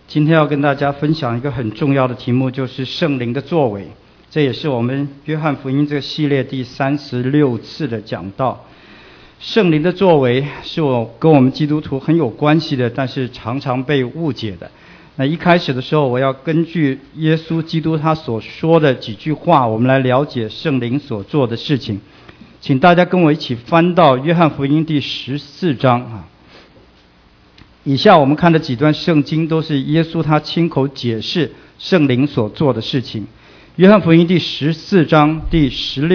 今天要跟大家分享一个很重要的题目，就是圣灵的作为。这也是我们约翰福音这个系列第36次的讲道。圣灵的作为是跟我们基督徒很有关系的，但是常常被误解的。那一开始的时候，我要根据耶稣基督他所说的几句话，我们来了解圣灵所做的事情。请大家跟我一起翻到约翰福音第14章。以下我们看的几段圣经都是耶稣他亲口解释圣灵所做的事情。约翰福音第14章第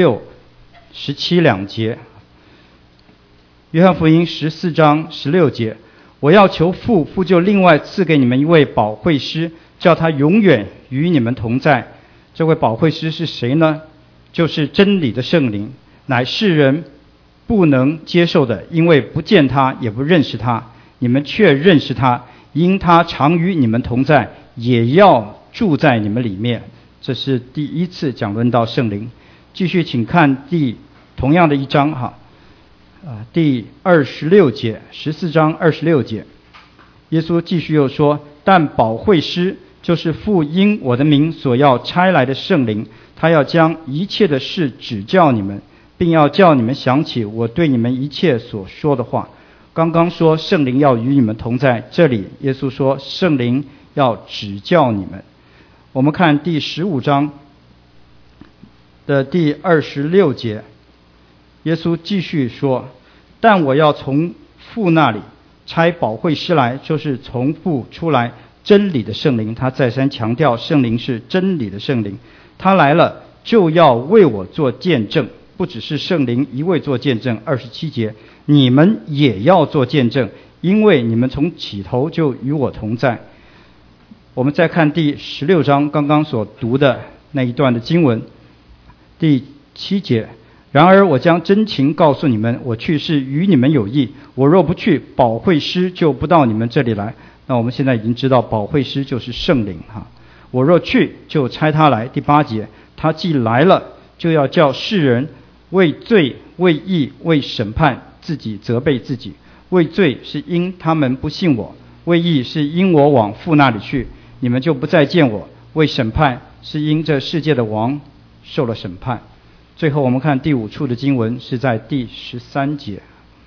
16、17两节。约翰福音14章16节，我要求父，父就另外赐给你们一位保惠师，叫他永远与你们同在。这位保惠师是谁呢？就是真理的圣灵，乃世人不能接受的，因为不见他，也不认识他。你们却认识他，因他常与你们同在，也要住在你们里面。这是第一次讲论到圣灵。继续请看同样的一章第26节，14章26节，耶稣继续又说，但保惠师就是父因我的名所要差来的圣灵，他要将一切的事指教你们，并要叫你们想起我对你们一切所说的话。刚刚说圣灵要与你们同在，这里耶稣说圣灵要指教你们。我们看第15章的第26节，耶稣继续说，但我要从父那里差保惠师来，就是从父出来真理的圣灵。他再三强调圣灵是真理的圣灵，他来了就要为我做见证，不只是圣灵一位做见证。27节，你们也要做见证，因为你们从起头就与我同在。我们再看第16章刚刚所读的那一段的经文，第7节，然而我将真情告诉你们，我去是与你们有益，我若不去，保惠师就不到你们这里来。那我们现在已经知道保惠师就是圣灵我若去，就差他来。第8节，他既来了，就要叫世人为罪、为义、为审判自己责备自己。为罪是因他们不信我，为义是因我往父那里去，你们就不再见我。为审判是因这世界的王受了审判。最后我们看第5处的经文是在第13节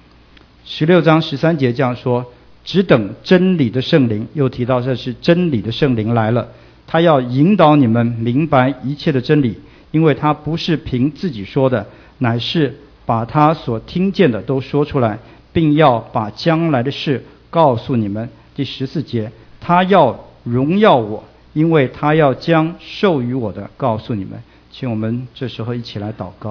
，16章13节这样说，只等真理的圣灵。又提到这是真理的圣灵来了，他要引导你们明白一切的真理，因为他不是凭自己说的，乃是把他所听见的都说出来，并要把将来的事告诉你们。第14节，他要荣耀我，因为他要将授予我的告诉你们。请我们这时候一起来祷告。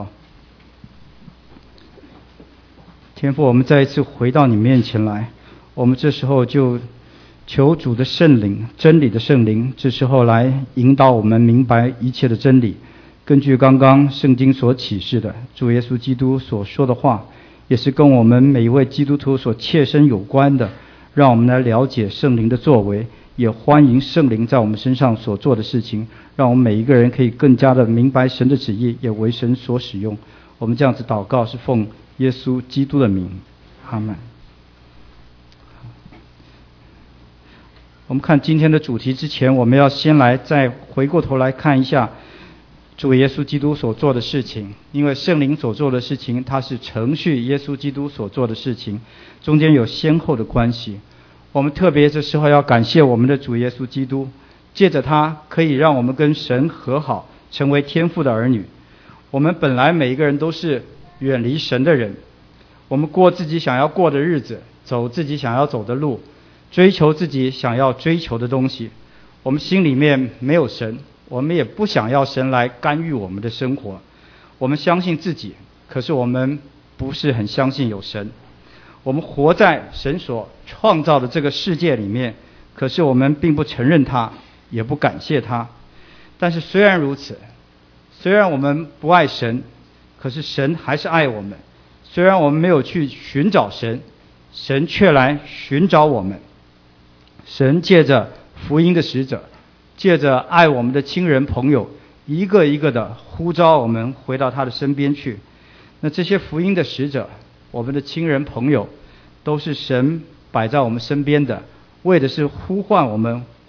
天父，我们再一次回到你面前来，我们这时候就求主的圣灵，真理的圣灵，这时候来引导我们明白一切的真理。根据刚刚圣经所启示的，主耶稣基督所说的话，也是跟我们每一位基督徒所切身有关的，让我们来了解圣灵的作为，也欢迎圣灵在我们身上所做的事情，让我们每一个人可以更加的明白神的旨意，也为神所使用。我们这样子祷告是奉耶稣基督的名，阿们。我们看今天的主题之前，我们要先再回过头来看一下主耶稣基督所做的事情。因为圣灵所做的事情，它是承续耶稣基督所做的事情，中间有先后的关系。我们特别这时候要感谢我们的主耶稣基督，借着他可以让我们跟神和好，成为天父的儿女。我们本来每一个人都是远离神的人，我们过自己想要过的日子，走自己想要走的路，追求自己想要追求的东西。我们心里面没有神，我们也不想要神来干预我们的生活。我们相信自己，可是我们不是很相信有神。我们活在神所创造的这个世界里面，可是我们并不承认他，也不感谢他。但是虽然如此，虽然我们不爱神，可是神还是爱我们。虽然我们没有去寻找神，神却来寻找我们。神借着福音的使者，借着爱我们的亲人朋友，一个一个的呼召我们回到他的身边去。那这些福音的使者，我们的亲人朋友，都是神摆在我们身边的，为的是呼唤我们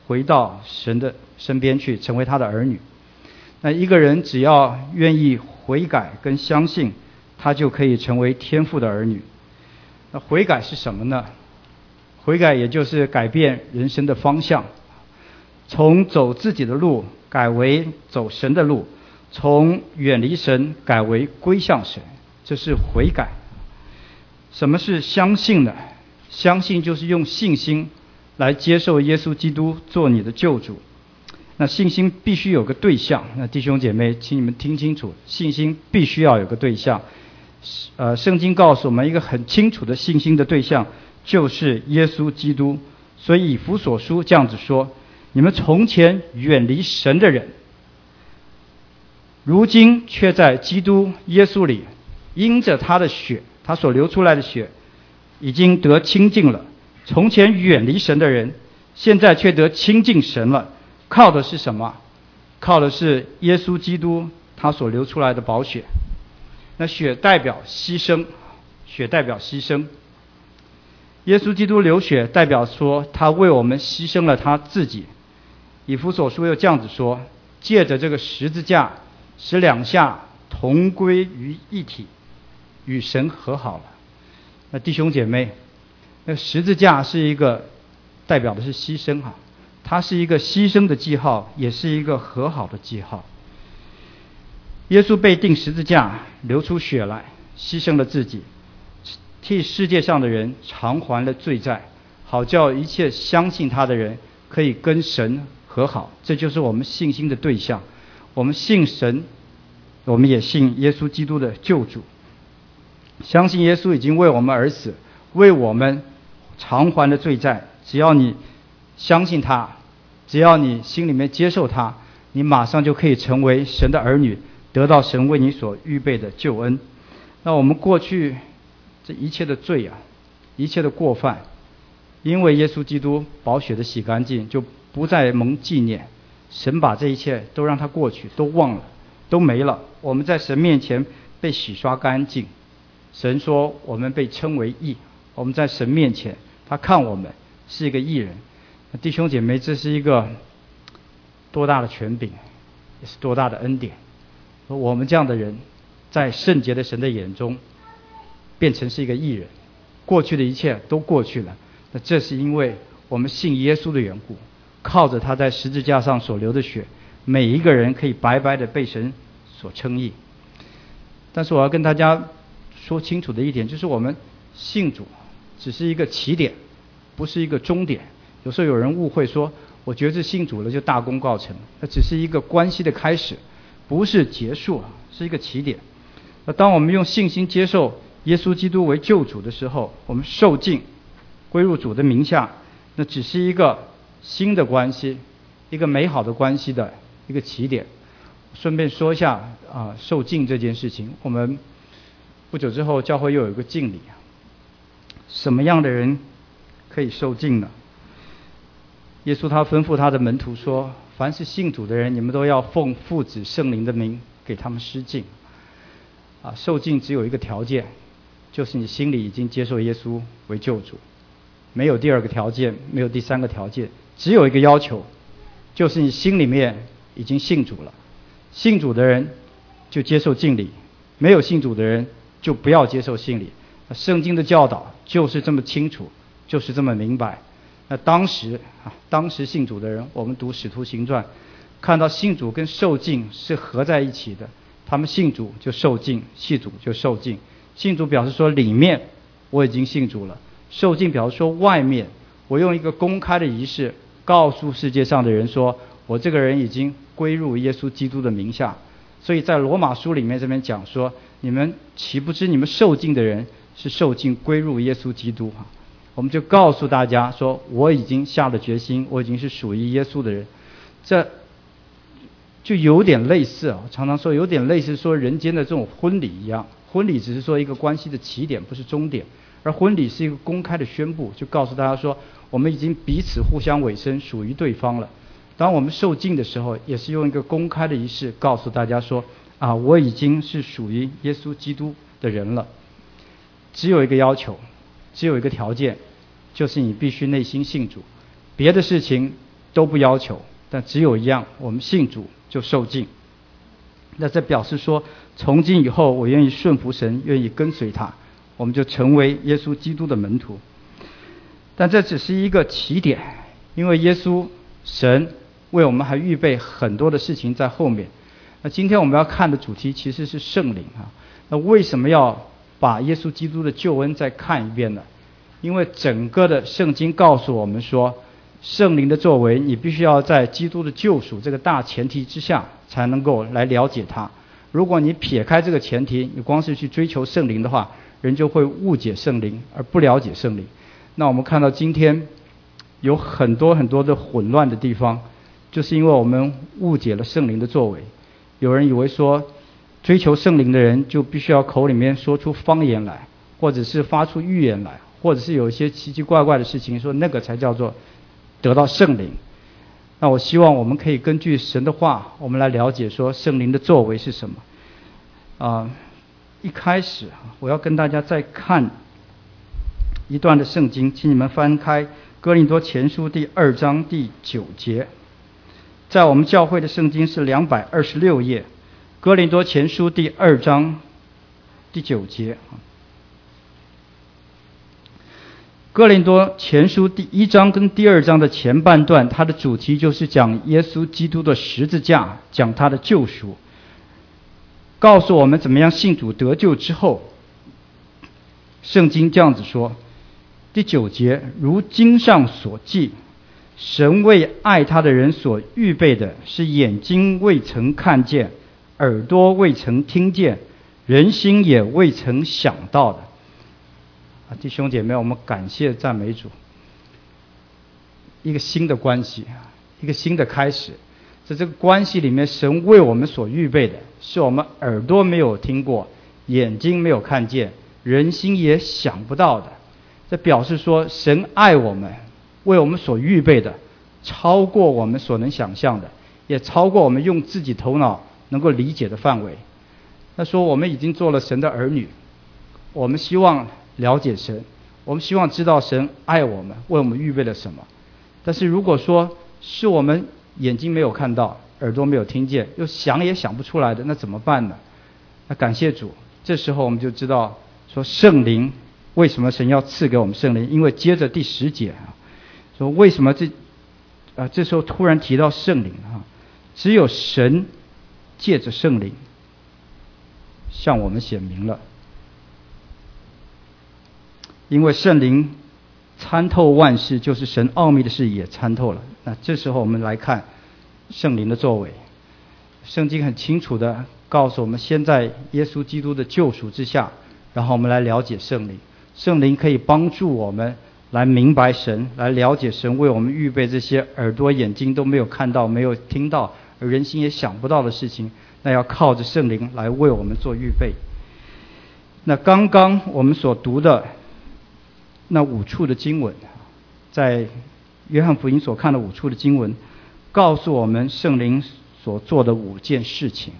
回到神的身边去，成为他的儿女。那一个人只要愿意悔改跟相信，他就可以成为天父的儿女。那悔改是什么呢？悔改也就是改变人生的方向，从走自己的路改为走神的路，从远离神改为归向神，这是悔改。什么是相信呢？相信就是用信心来接受耶稣基督做你的救主。那信心必须有个对象，那弟兄姐妹请你们听清楚，信心必须要有个对象。圣经告诉我们一个很清楚的信心的对象，就是耶稣基督。所以以弗所书这样子说，你们从前远离神的人，如今却在基督耶稣里，因着他的血，他所流出来的血已经得清净了。从前远离神的人，现在却得亲近神了。靠的是什么？靠的是耶稣基督他所流出来的宝血。那血代表牺牲，血代表牺牲。耶稣基督流血代表说他为我们牺牲了他自己。以弗所书又这样子说，借着这个十字架使两下同归于一体，与神和好了。那弟兄姐妹，那十字架是一个代表的是牺牲哈，它是一个牺牲的记号，也是一个和好的记号。耶稣被钉十字架，流出血来，牺牲了自己，替世界上的人偿还了罪债，好叫一切相信他的人可以跟神和好。这就是我们信心的对象。我们信神，我们也信耶稣基督的救主，相信耶稣已经为我们而死，为我们偿还了罪债。只要你相信他，只要你心里面接受他，你马上就可以成为神的儿女，得到神为你所预备的救恩。那我们过去这一切的罪啊，一切的过犯，因为耶稣基督宝血的洗干净，就不再蒙纪念。神把这一切都让它过去，都忘了，都没了。我们在神面前被洗刷干净。神说我们被称为义，我们在神面前，他看我们是一个义人。弟兄姐妹，这是一个多大的权柄，也是多大的恩典。我们这样的人在圣洁的神的眼中变成是一个义人，过去的一切都过去了。那这是因为我们信耶稣的缘故，靠着他在十字架上所流的血，每一个人可以白白的被神所称义。但是我要跟大家说清楚的一点，就是我们信主只是一个起点，不是一个终点。有时候有人误会说，我觉得信主了就大功告成，那只是一个关系的开始，不是结束，是一个起点。那当我们用信心接受耶稣基督为救主的时候，我们受浸归入主的名下，那只是一个新的关系，一个美好的关系的一个起点。顺便说一下受浸这件事情，我们不久之后教会又有一个浸礼，什么样的人可以受浸呢？耶稣他吩咐他的门徒说，凡是信主的人，你们都要奉父子圣灵的名给他们施浸。受浸只有一个条件，就是你心里已经接受耶稣为救主，没有第二个条件，没有第三个条件，只有一个要求，就是你心里面已经信主了。信主的人就接受浸礼，没有信主的人就不要接受浸礼。圣经的教导就是这么清楚，就是这么明白。那当时信主的人，我们读使徒行传，看到信主跟受浸是合在一起的。他们信主就受浸，信主就受浸。信主表示说里面我已经信主了，受浸表示说外面我用一个公开的仪式告诉世界上的人说，我这个人已经归入耶稣基督的名下。所以在罗马书里面这边讲说，你们岂不知你们受浸的人是受浸归入耶稣基督？我们就告诉大家说，我已经下了决心，我已经是属于耶稣的人。这就有点类似常常说有点类似说人间的这种婚礼一样。婚礼只是说一个关系的起点，不是终点，而婚礼是一个公开的宣布，就告诉大家说我们已经彼此互相委身，属于对方了。当我们受浸的时候，也是用一个公开的仪式告诉大家说我已经是属于耶稣基督的人了。只有一个要求，只有一个条件，就是你必须内心信主，别的事情都不要求，但只有一样，我们信主就受尽。那这表示说，从今以后我愿意顺服神，愿意跟随他，我们就成为耶稣基督的门徒。但这只是一个起点，因为耶稣神为我们还预备很多的事情在后面。那今天我们要看的主题其实是圣灵啊。那为什么要把耶稣基督的救恩再看一遍呢？因为整个的圣经告诉我们说，圣灵的作为你必须要在基督的救赎这个大前提之下才能够来了解它。如果你撇开这个前提，你光是去追求圣灵的话，人就会误解圣灵而不了解圣灵。那我们看到今天有很多很多的混乱的地方，就是因为我们误解了圣灵的作为。有人以为说追求圣灵的人就必须要口里面说出方言来，或者是发出预言来，或者是有一些奇奇怪怪的事情，说那个才叫做得到圣灵。那我希望我们可以根据神的话，我们来了解说圣灵的作为是什么。一开始我要跟大家再看一段的圣经，请你们翻开哥林多前书第2章第9节。在我们教会的圣经是226页，哥林多前书第2章第9节。哥林多前书第1章跟第2章的前半段，它的主题就是讲耶稣基督的十字架，讲他的救赎，告诉我们怎么样信主得救之后，圣经这样子说，第9节，如经上所记，神为爱他的人所预备的是眼睛未曾看见，耳朵未曾听见，人心也未曾想到的。弟兄姐妹，我们感谢赞美主，一个新的关系，一个新的开始。在这个关系里面，神为我们所预备的是我们耳朵没有听过，眼睛没有看见，人心也想不到的。这表示说神爱我们，为我们所预备的超过我们所能想象的，也超过我们用自己头脑能够理解的范围。他说我们已经做了神的儿女，我们希望了解神，我们希望知道神爱我们，为我们预备了什么。但是如果说是我们眼睛没有看到，耳朵没有听见，又想也想不出来的，那怎么办呢？那感谢主，这时候我们就知道说圣灵，为什么神要赐给我们圣灵？因为接着第10节说为什么这时候突然提到圣灵只有神借着圣灵向我们显明了。因为圣灵参透万事，就是神奥秘的事也参透了。那这时候我们来看圣灵的作为。圣经很清楚的告诉我们，先在耶稣基督的救赎之下，然后我们来了解圣灵。圣灵可以帮助我们来明白神，来了解神为我们预备这些耳朵眼睛都没有看到没有听到，而人心也想不到的事情，那要靠着圣灵来为我们做预备。那刚刚我们所读的那5处的经文，在约翰福音所看的5处的经文，告诉我们圣灵所做的5件事情。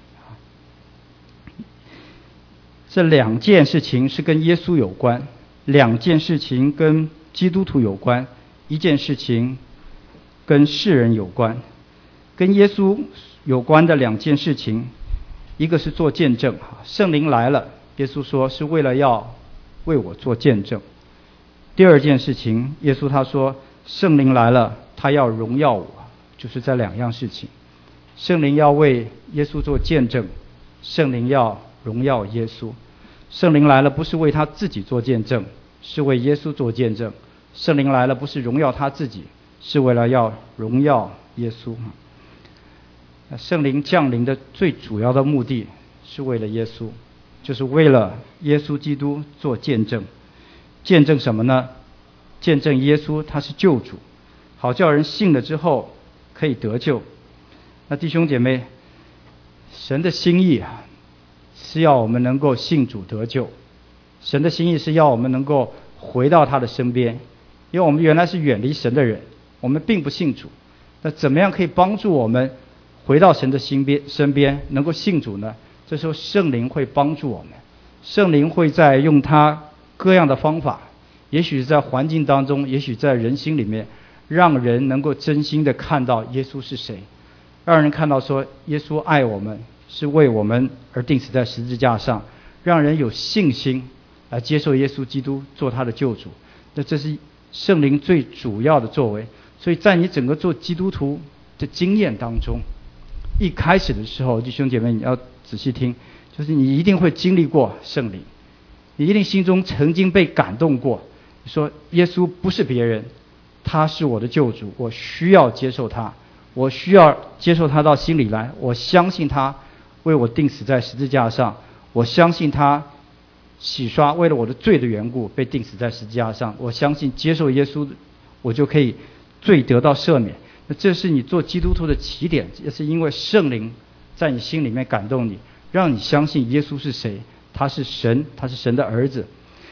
这2件事情是跟耶稣有关，2件事情跟基督徒有关，1件事情跟世人有关。跟耶稣有关的2件事情，一个是做见证，圣灵来了，耶稣说是为了要为我做见证。第2件事情，耶稣他说圣灵来了，他要荣耀我，就是这2样事情。圣灵要为耶稣做见证，圣灵要荣耀耶稣。圣灵来了不是为他自己做见证，是为耶稣做见证。圣灵来了不是荣耀他自己，是为了要荣耀耶稣。圣灵降临的最主要的目的是为了耶稣，就是为了耶稣基督做见证。见证什么呢？见证耶稣他是救主，好叫人信了之后可以得救。那弟兄姐妹，神的心意是要我们能够信主得救，神的心意是要我们能够回到他的身边。因为我们原来是远离神的人，我们并不信主，那怎么样可以帮助我们回到神的身边能够信主呢？这时候圣灵会帮助我们，圣灵会在用他各样的方法，也许在环境当中，也许在人心里面， 让人能够真心的看到耶稣是谁，让人看到说耶稣爱我们，是为我们而钉死在十字架上，让人有信心来接受耶稣基督做他的救主。那这是圣灵最主要的作为。所以在你整个做基督徒的经验当中，一开始的时候，弟兄姐妹你要仔细听，就是你一定会经历过圣灵，你一定心中曾经被感动过，你说耶稣不是别人，他是我的救主，我需要接受他，我需要接受他到心里来，我相信他为我钉死在十字架上，我相信他洗刷为了我的罪的缘故被钉死在十字架上，我相信接受耶稣我就可以罪得到赦免。那这是你做基督徒的起点，也是因为圣灵在你心里面感动你，让你相信耶稣是谁，他是神，他是神的儿子。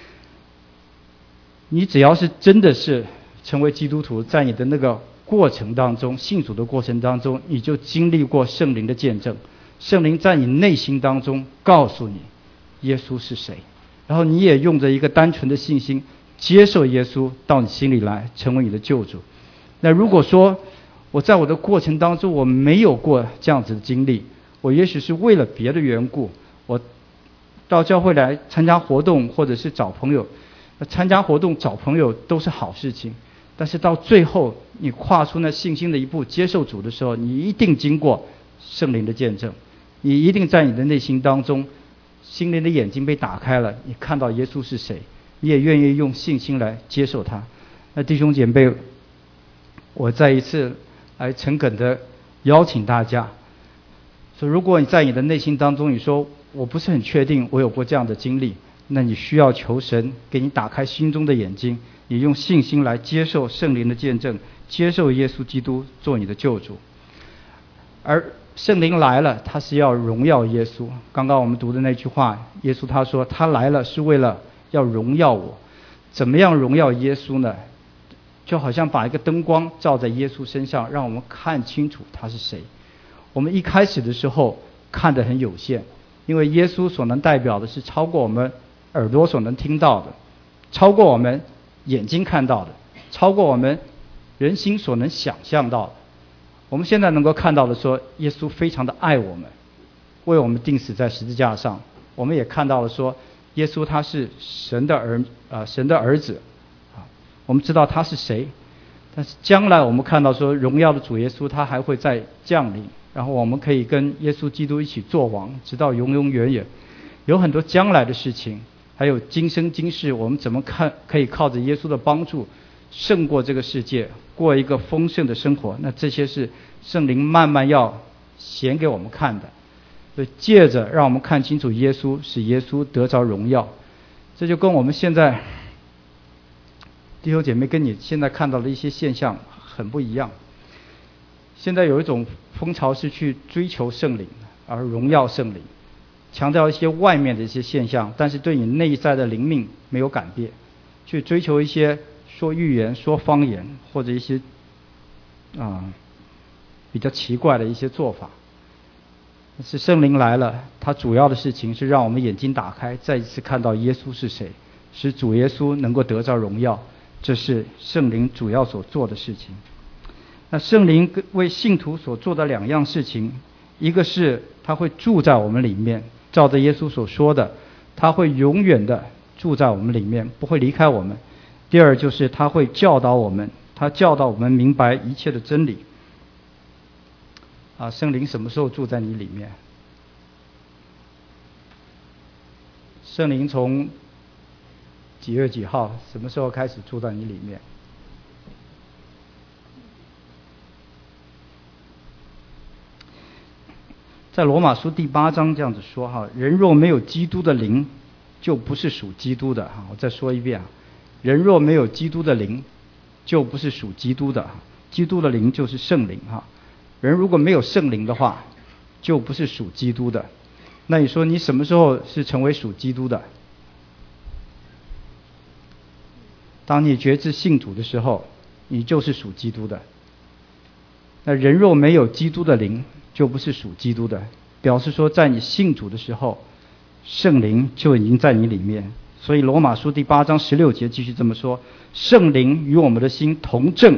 你只要是真的是成为基督徒，在你的那个过程当中，信主的过程当中，你就经历过圣灵的见证，圣灵在你内心当中告诉你耶稣是谁，然后你也用着一个单纯的信心接受耶稣到你心里来，成为你的救主。那如果说我在我的过程当中我没有过这样子的经历，我也许是为了别的缘故，我到教会来参加活动或者是找朋友，参加活动找朋友都是好事情，但是到最后你跨出那信心的一步接受主的时候，你一定经过圣灵的见证，你一定在你的内心当中心灵的眼睛被打开了，你看到耶稣是谁，你也愿意用信心来接受他。那弟兄姐妹，我再一次来诚恳的邀请大家说，如果你在你的内心当中你说我不是很确定我有过这样的经历，那你需要求神给你打开心中的眼睛，你用信心来接受圣灵的见证，接受耶稣基督做你的救主。而圣灵来了，他是要荣耀耶稣。刚刚我们读的那句话，耶稣他说他来了是为了要荣耀我。怎么样荣耀耶稣呢？就好像把一个灯光照在耶稣身上，让我们看清楚他是谁。我们一开始的时候看得很有限，因为耶稣所能代表的是超过我们耳朵所能听到的，超过我们眼睛看到的，超过我们人心所能想象到的。我们现在能够看到的说，耶稣非常的爱我们，为我们钉死在十字架上。我们也看到了说，耶稣他是神的儿子，我们知道他是谁。但是将来我们看到说，荣耀的主耶稣他还会再降临，然后我们可以跟耶稣基督一起作王，直到永永远远。有很多将来的事情，还有今生今世，我们怎么可以靠着耶稣的帮助胜过这个世界，过一个丰盛的生活。那这些是圣灵慢慢要显给我们看的，所以借着让我们看清楚耶稣，使耶稣得着荣耀。这就跟我们现在弟兄姐妹跟你现在看到的一些现象很不一样。现在有一种风潮是去追求圣灵而荣耀圣灵，强调一些外面的一些现象，但是对你内在的灵命没有改变，去追求一些说预言、说方言，或者一些比较奇怪的一些做法。是圣灵来了，他主要的事情是让我们眼睛打开，再一次看到耶稣是谁，使主耶稣能够得着荣耀。这是圣灵主要所做的事情。那圣灵为信徒所做的两样事情，一个是他会住在我们里面，照着耶稣所说的，他会永远的住在我们里面，不会离开我们。第二就是他会教导我们，他教导我们明白一切的真理。圣灵什么时候住在你里面？圣灵从几月几号什么时候开始住在你里面？在罗马书第8章这样子说人若没有基督的灵，就不是属基督的。我再说一遍，人若没有基督的灵，就不是属基督的。基督的灵就是圣灵人如果没有圣灵的话，就不是属基督的。那你说你什么时候是成为属基督的？当你决志信主的时候，你就是属基督的。那人若没有基督的灵，就不是属基督的，表示说在你信主的时候，圣灵就已经在你里面。所以罗马书第8章16节继续这么说，圣灵与我们的心同证，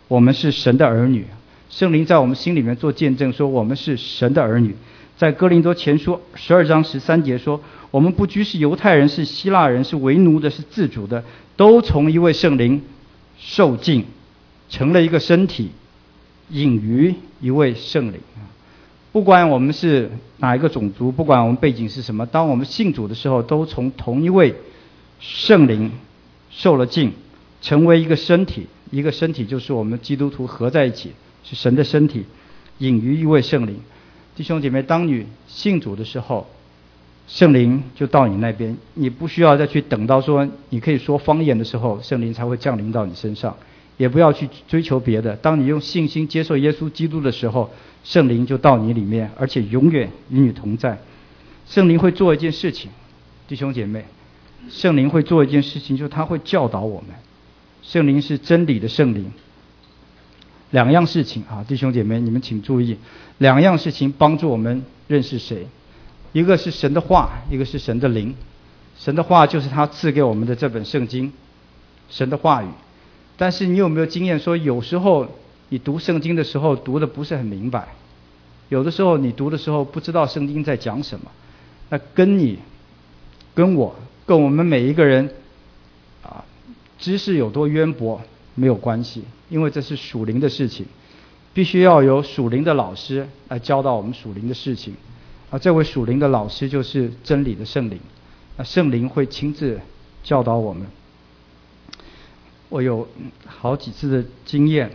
我们是神的儿女。圣灵在我们心里面做见证，说我们是神的儿女。在哥林多前书12章13节说，我们不拘是犹太人，是希腊人，是为奴的，是自主的，都从一位圣灵受浸，成了一个身体，隐于一位圣灵。不管我们是哪一个种族，不管我们背景是什么，当我们信主的时候，都从同一位圣灵受了浸，成为一个身体。一个身体就是我们基督徒合在一起，是神的身体，隐于一位圣灵。弟兄姐妹，当你信主的时候，圣灵就到你那边，你不需要再去等到说你可以说方言的时候，圣灵才会降临到你身上，也不要去追求别的。当你用信心接受耶稣基督的时候，圣灵就到你里面，而且永远与你同在。圣灵会做一件事情，弟兄姐妹，圣灵会做一件事情，就是他会教导我们。圣灵是真理的圣灵。两样事情啊，弟兄姐妹，你们请注意，两样事情帮助我们认识谁。一个是神的话，一个是神的灵。神的话就是他赐给我们的这本圣经，神的话语。但是你有没有经验说，有时候你读圣经的时候读的不是很明白，有的时候你读的时候不知道圣经在讲什么，那跟你跟我们每一个人知识有多渊博没有关系，因为这是属灵的事情，必须要有属灵的老师来教导我们属灵的事情。这位属灵的老师就是真理的圣灵，圣灵会亲自教导我们。我有好几次的经验，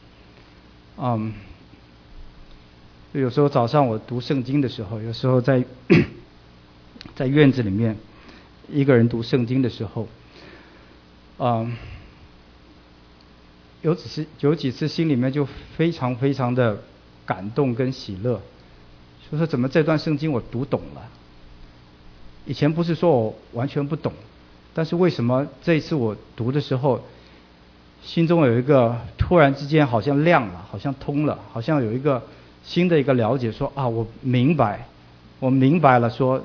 有时候早上我读圣经的时候，有时候在院子里面一个人读圣经的时候，有几次心里面就非常非常的感动跟喜乐，就说怎么这段圣经我读懂了。以前不是说我完全不懂，但是为什么这一次我读的时候，心中有一个突然之间好像亮了，好像通了，好像有一个新的一个了解，说我明白了，说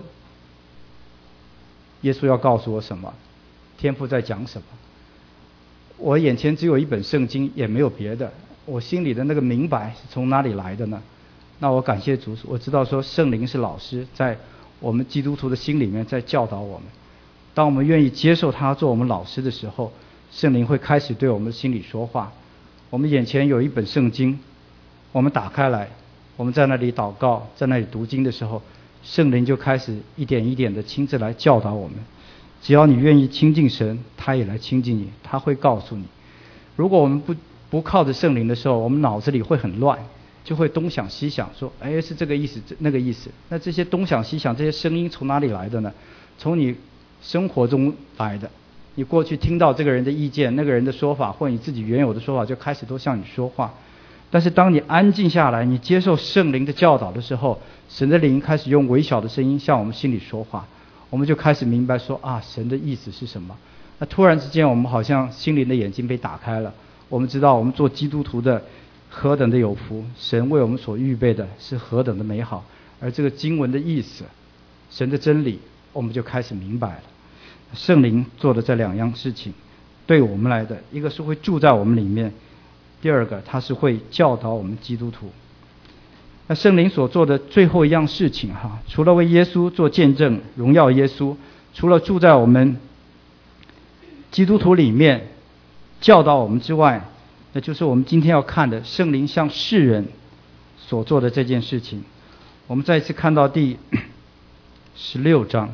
耶稣要告诉我什么，天父在讲什么。我眼前只有一本圣经，也没有别的，我心里的那个明白是从哪里来的呢？那我感谢主，我知道说圣灵是老师，在我们基督徒的心里面在教导我们。当我们愿意接受他做我们老师的时候，圣灵会开始对我们心里说话。我们眼前有一本圣经，我们打开来，我们在那里祷告，在那里读经的时候，圣灵就开始一点一点的亲自来教导我们。只要你愿意亲近神，他也来亲近你，他会告诉你。如果我们不靠着圣灵的时候，我们脑子里会很乱，就会东想西想，说是这个意思那个意思。那这些东想西想，这些声音从哪里来的呢？从你生活中来的。你过去听到这个人的意见，那个人的说法，或你自己原有的说法，就开始都向你说话。但是当你安静下来，你接受圣灵的教导的时候，神的灵开始用微小的声音向我们心里说话，我们就开始明白说神的意思是什么。那突然之间我们好像心灵的眼睛被打开了，我们知道我们做基督徒的何等的有福，神为我们所预备的是何等的美好。而这个经文的意思，神的真理，我们就开始明白了。圣灵做的这两样事情对我们来的，一个是会住在我们里面，第二个他是会教导我们基督徒。那圣灵所做的最后一样事情除了为耶稣做见证荣耀耶稣，除了住在我们基督徒里面教导我们之外，那就是我们今天要看的圣灵向世人所做的这件事情。我们再一次看到第16章。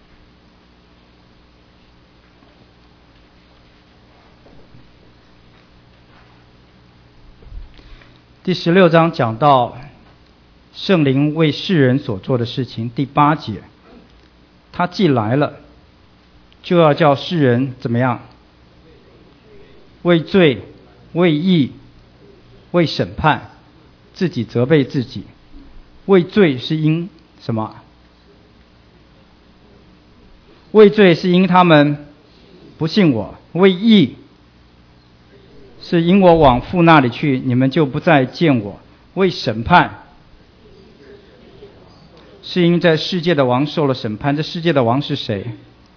第16章讲到圣灵为世人所做的事情。第8节，他既来了，就要叫世人怎么样？为罪、为义、为审判，自己责备自己。为罪是因什么？为罪是因他们不信我。为义是因我往父那里去，你们就不再见我。为审判是因在世界的王受了审判。这世界的王是谁？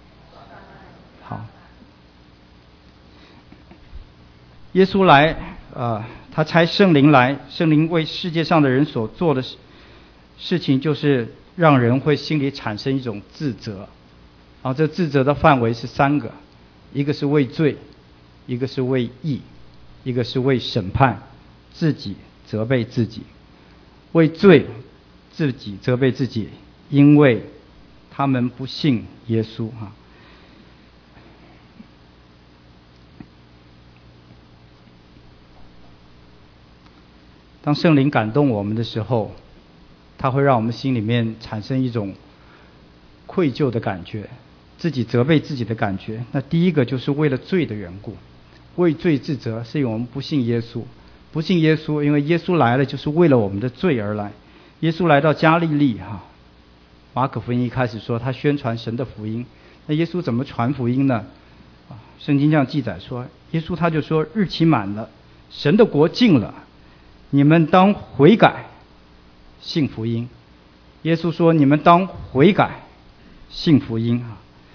好，耶稣来他差圣灵来，圣灵为世界上的人所做的事情，就是让人会心里产生一种自责。这自责的范围是3个，一个是为罪，一个是为义，一个是为审判，自己责备自己。为罪，自己责备自己，因为他们不信耶稣当圣灵感动我们的时候，它会让我们心里面产生一种愧疚的感觉，自己责备自己的感觉。那第一个就是为了罪的缘故，为罪自责，是因为我们不信耶稣。不信耶稣，因为耶稣来了就是为了我们的罪而来。耶稣来到加利利马可福音一开始说他宣传神的福音。那耶稣怎么传福音呢？圣经这样记载说，耶稣他就说，日期满了，神的国近了，你们当悔改，信福音。耶稣说，你们当悔改，信福音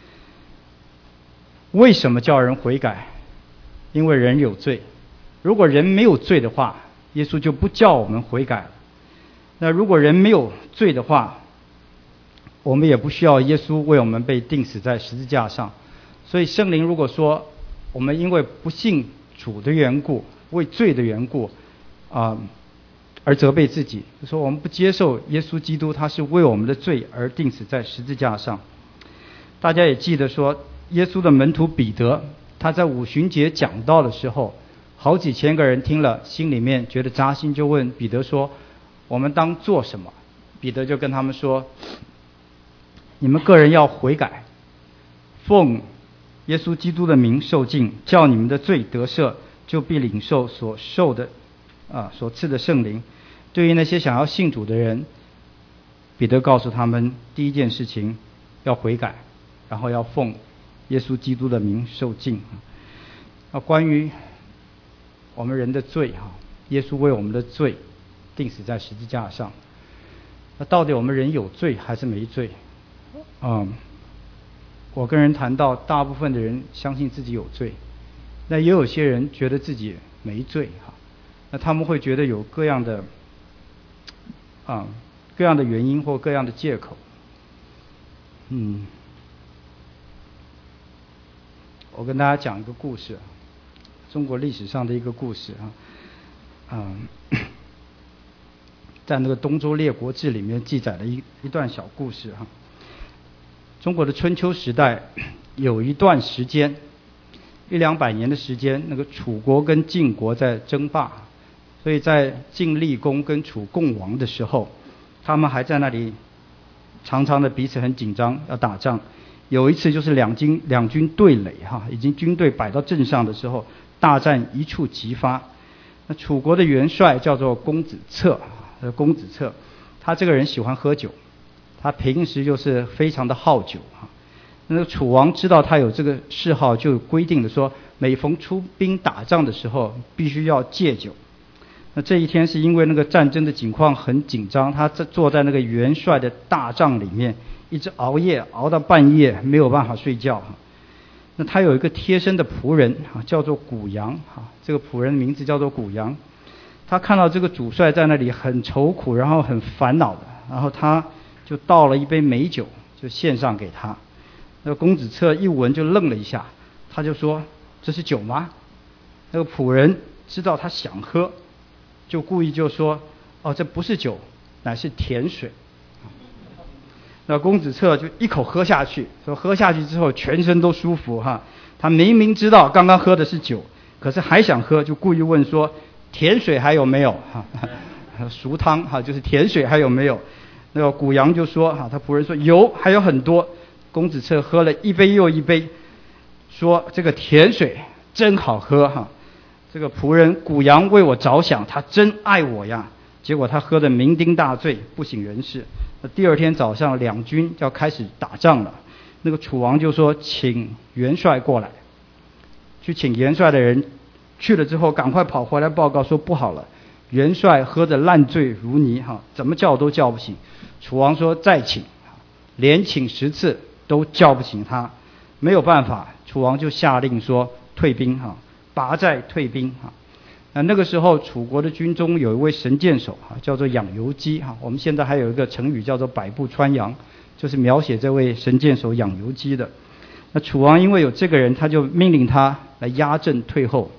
为什么叫人悔改？因为人有罪。如果人没有罪的话，耶稣就不叫我们悔改了。那如果人没有罪的话，我们也不需要耶稣为我们被钉死在十字架上。所以圣灵如果说我们因为不信主的缘故，为罪的缘故而责备自己，就说我们不接受耶稣基督，他是为我们的罪而钉死在十字架上。大家也记得说，耶稣的门徒彼得，他在五旬节讲道的时候，好几千个人听了，心里面觉得扎心，就问彼得说，我们当做什么？彼得就跟他们说，你们个人要悔改，奉耶稣基督的名受浸，叫你们的罪得赦，就必领受所赐的圣灵。对于那些想要信主的人，彼得告诉他们，第一件事情要悔改，然后要奉耶稣基督的名受浸。关于我们人的罪耶稣为我们的罪钉死在十字架上。那到底我们人有罪还是没罪？我跟人谈到，大部分的人相信自己有罪，那也有些人觉得自己没罪那他们会觉得有各样的原因或各样的借口。我跟大家讲一个故事，中国历史上的一个故事在那个《东周列国志》里面记载了一段小故事中国的春秋时代有一段时间100-200年的时间，那个楚国跟晋国在争霸，所以在晋厉公跟楚共王的时候，他们还在那里常常的彼此很紧张，要打仗。有一次就是两军对垒已经军队摆到阵上的时候，大战一触即发。那楚国的元帅叫做公子策，他这个人喜欢喝酒，他平时就是非常的好酒那个楚王知道他有这个嗜好，就规定的说，每逢出兵打仗的时候必须要戒酒。那这一天是因为那个战争的情况很紧张，他坐在那个元帅的大帐里面，一直熬夜熬到半夜，没有办法睡觉那他有一个贴身的仆人叫做谷阳这个仆人名字叫做谷阳。他看到这个主帅在那里很愁苦，然后很烦恼的，然后他就倒了一杯美酒，就献上给他。那个公子策一闻就愣了一下，他就说，这是酒吗？那个仆人知道他想喝，就故意就说，这不是酒，乃是甜水。那公子策就一口喝下去，说喝下去之后全身都舒服他明明知道刚刚喝的是酒，可是还想喝，就故意问说，甜水还有没有熟汤就是甜水还有没有？那个谷阳就说他仆人说有，还有很多。公子策喝了一杯又一杯，说这个甜水真好喝这个仆人谷阳为我着想，他真爱我呀。结果他喝得酩酊大醉，不省人事。第二天早上两军要开始打仗了，那个楚王就说，请元帅过来。去请元帅的人去了之后，赶快跑回来报告说，不好了，元帅喝得烂醉如泥怎么叫都叫不醒。楚王说再请，连请10次都叫不醒他，没有办法，楚王就下令说退兵拔寨退兵那个时候楚国的军中有一位神箭手叫做养由基我们现在还有一个成语叫做百步穿杨，就是描写这位神箭手养由基的。那楚王因为有这个人，他就命令他来压阵退后，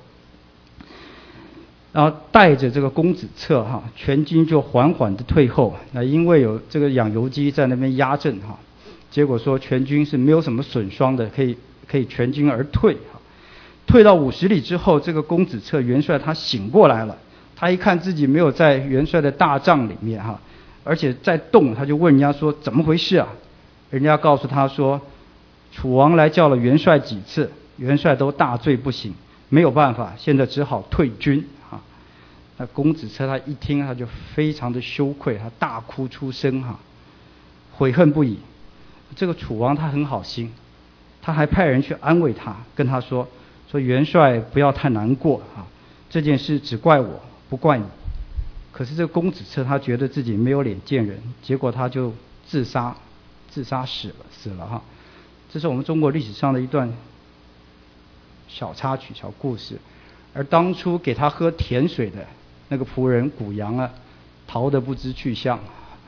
然后带着这个公子策全军就缓缓的退后。那因为有这个养由基在那边压阵结果说全军是没有什么损伤的，可以全军而退。退到50里之后，这个公子策元帅他醒过来了，他一看自己没有在元帅的大帐里面而且在动，他就问人家说怎么回事啊？人家告诉他说，楚王来叫了元帅几次，元帅都大醉不醒，没有办法，现在只好退军那公子策他一听，他就非常的羞愧，他大哭出声悔恨不已。这个楚王他很好心，他还派人去安慰他，跟他说元帅不要太难过这件事只怪我不怪你。可是这个公子策他觉得自己没有脸见人，结果他就自杀死了这是我们中国历史上的一段小插曲小故事。而当初给他喝甜水的那个仆人谷阳逃得不知去向。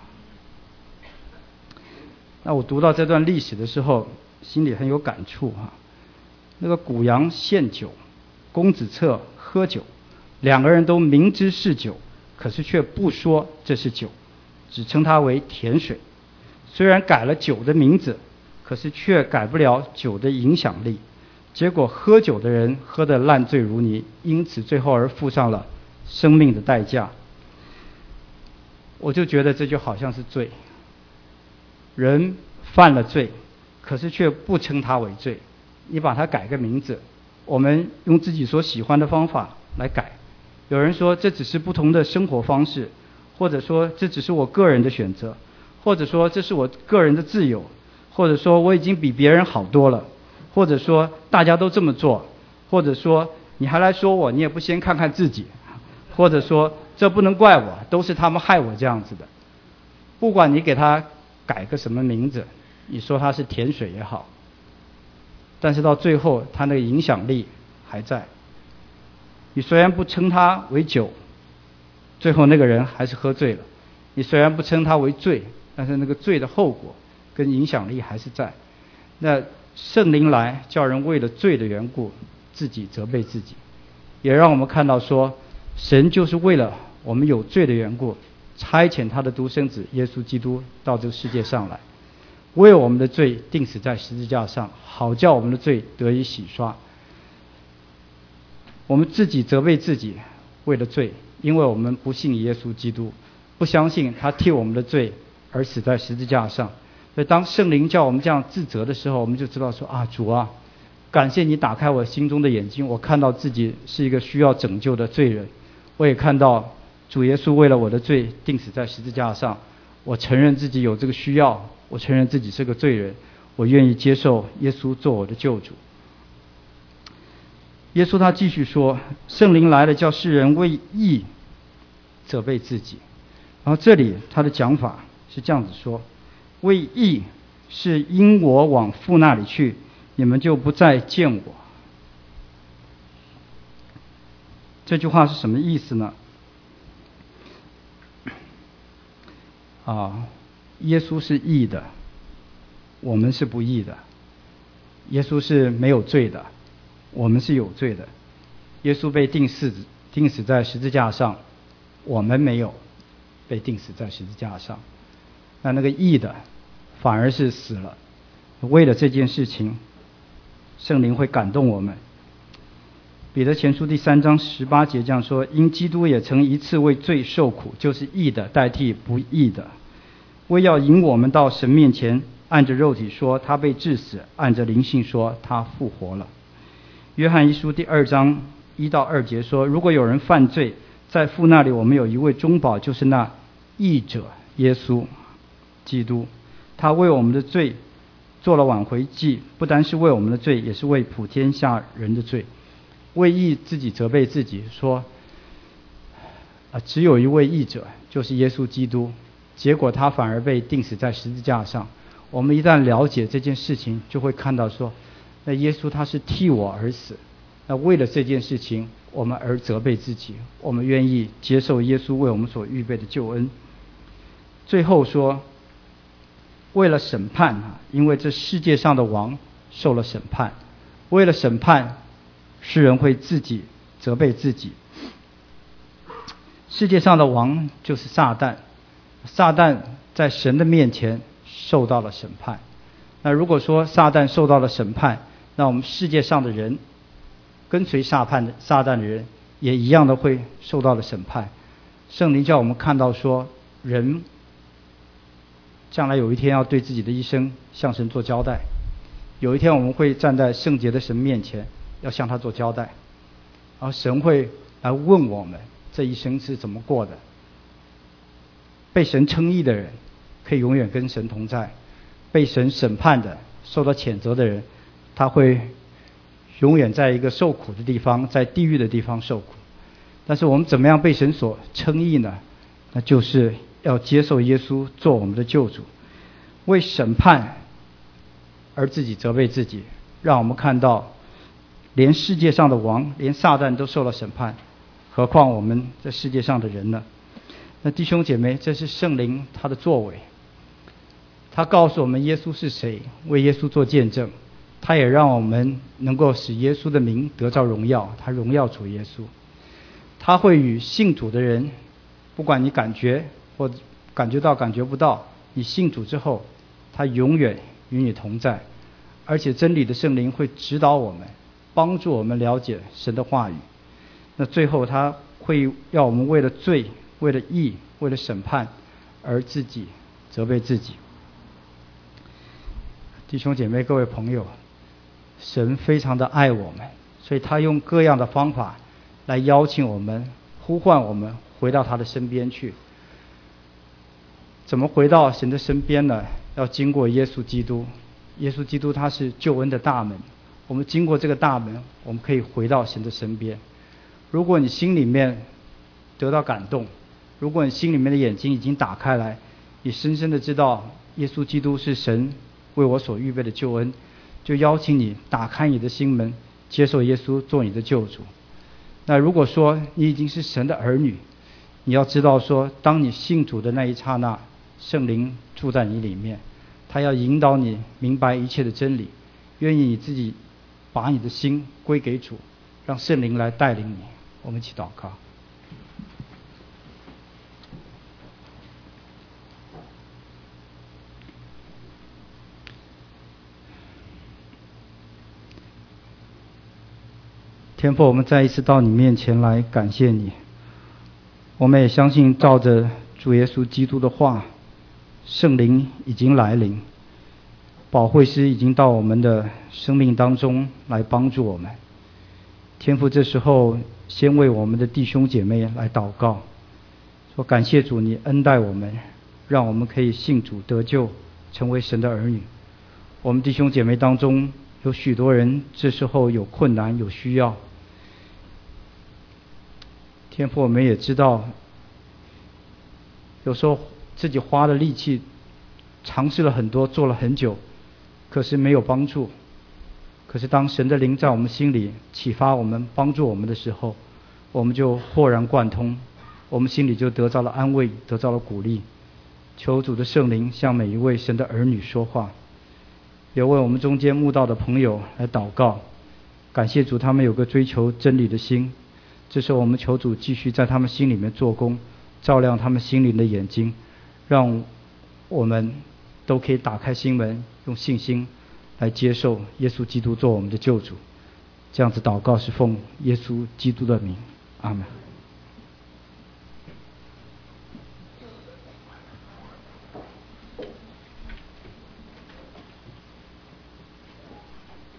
那我读到这段历史的时候，心里很有感触那个谷阳献酒，公子策喝酒，两个人都明知是酒，可是却不说这是酒，只称它为甜水。虽然改了酒的名字，可是却改不了酒的影响力。结果喝酒的人喝得烂醉如泥，因此最后而付上了生命的代价。我就觉得这就好像是罪，人犯了罪，可是却不称他为罪，你把它改个名字，我们用自己所喜欢的方法来改。有人说这只是不同的生活方式，或者说这只是我个人的选择，或者说这是我个人的自由，或者说我已经比别人好多了，或者说大家都这么做，或者说你还来说我，你也不先看看自己，或者说这不能怪我，都是他们害我这样子的。不管你给他改个什么名字，你说它是甜水也好，但是到最后它那个影响力还在。你虽然不称它为酒，最后那个人还是喝醉了。你虽然不称它为罪，但是那个罪的后果跟影响力还是在。那圣灵来叫人为了罪的缘故自己责备自己，也让我们看到说，神就是为了我们有罪的缘故差遣他的独生子耶稣基督到这个世界上来，为我们的罪钉死在十字架上，好叫我们的罪得以洗刷。我们自己责备自己为了罪，因为我们不信耶稣基督，不相信他替我们的罪而死在十字架上。所以当圣灵叫我们这样自责的时候，我们就知道说主啊，感谢你打开我心中的眼睛，我看到自己是一个需要拯救的罪人，我也看到主耶稣为了我的罪钉死在十字架上，我承认自己有这个需要，我承认自己是个罪人，我愿意接受耶稣做我的救主。耶稣他继续说，圣灵来了叫世人为义责备自己。然后这里他的讲法是这样子说，为义是因我往父那里去，你们就不再见我。这句话是什么意思呢？耶稣是义的，我们是不义的。耶稣是没有罪的，我们是有罪的。耶稣被钉死在十字架上，我们没有被钉死在十字架上。那个义的反而是死了。为了这件事情，圣灵会感动我们。彼得前书第3章18节这样说，因基督也曾一次为罪受苦，就是义的代替不义的，为要引我们到神面前，按着肉体说他被治死，按着灵性说他复活了。约翰一书第2章1到2节说，如果有人犯罪，在父那里我们有一位中保，就是那义者耶稣基督，他为我们的罪做了挽回祭，不单是为我们的罪，也是为普天下人的罪。为义自己责备自己说，只有一位义者，就是耶稣基督，结果他反而被钉死在十字架上。我们一旦了解这件事情，就会看到说，那耶稣他是替我而死，那为了这件事情我们而责备自己，我们愿意接受耶稣为我们所预备的救恩。最后说，为了审判因为这世界上的王受了审判，为了审判，世人会自己责备自己。世界上的王就是撒旦，撒旦在神的面前受到了审判。那如果说撒旦受到了审判，那我们世界上的人，跟随撒旦的人也一样的会受到了审判。圣灵叫我们看到说，人将来有一天要对自己的一生向神做交代，有一天我们会站在圣洁的神面前，要向他做交代，然后神会来问我们这一生是怎么过的。被神称义的人可以永远跟神同在，被神审判的受到谴责的人，他会永远在一个受苦的地方，在地狱的地方受苦。但是我们怎么样被神所称义呢？那就是要接受耶稣做我们的救主，为审判而自己责备自己，让我们看到连世界上的王，连撒旦都受了审判，何况我们这世界上的人呢？那弟兄姐妹，这是圣灵他的作为，他告诉我们耶稣是谁，为耶稣做见证，他也让我们能够使耶稣的名得到荣耀，他荣耀主耶稣。他会与信主的人，不管你感觉或感觉到感觉不到，你信主之后，他永远与你同在，而且真理的圣灵会指导我们，帮助我们了解神的话语。那最后他会要我们为了罪，为了义，为了审判而自己责备自己。弟兄姐妹，各位朋友，神非常的爱我们，所以他用各样的方法来邀请我们，呼唤我们回到他的身边去。怎么回到神的身边呢？要经过耶稣基督。耶稣基督他是救恩的大门，我们经过这个大门，我们可以回到神的身边。如果你心里面得到感动，如果你心里面的眼睛已经打开来，你深深的知道耶稣基督是神为我所预备的救恩，就邀请你打开你的心门，接受耶稣做你的救主。那如果说你已经是神的儿女，你要知道说，当你信主的那一刹那，圣灵住在你里面，他要引导你明白一切的真理，愿意你自己把你的心归给主，让圣灵来带领你。我们一起祷告。天父，我们再一次到你面前来感谢你，我们也相信照着主耶稣基督的话，圣灵已经来临，保惠师已经到我们的生命当中来帮助我们。天父，这时候先为我们的弟兄姐妹来祷告，说感谢主，你恩待我们，让我们可以信主得救，成为神的儿女。我们弟兄姐妹当中有许多人这时候有困难有需要，天父，我们也知道有时候自己花的力气尝试了很多，做了很久，可是没有帮助。可是当神的灵在我们心里启发我们，帮助我们的时候，我们就豁然贯通，我们心里就得到了安慰，得到了鼓励。求主的圣灵向每一位神的儿女说话，也为我们中间慕道的朋友来祷告，感谢主，他们有个追求真理的心。这时候我们求主继续在他们心里面做工，照亮他们心灵的眼睛，让我们都可以打开心门，用信心来接受耶稣基督做我们的救主。这样子祷告是奉耶稣基督的名，阿们。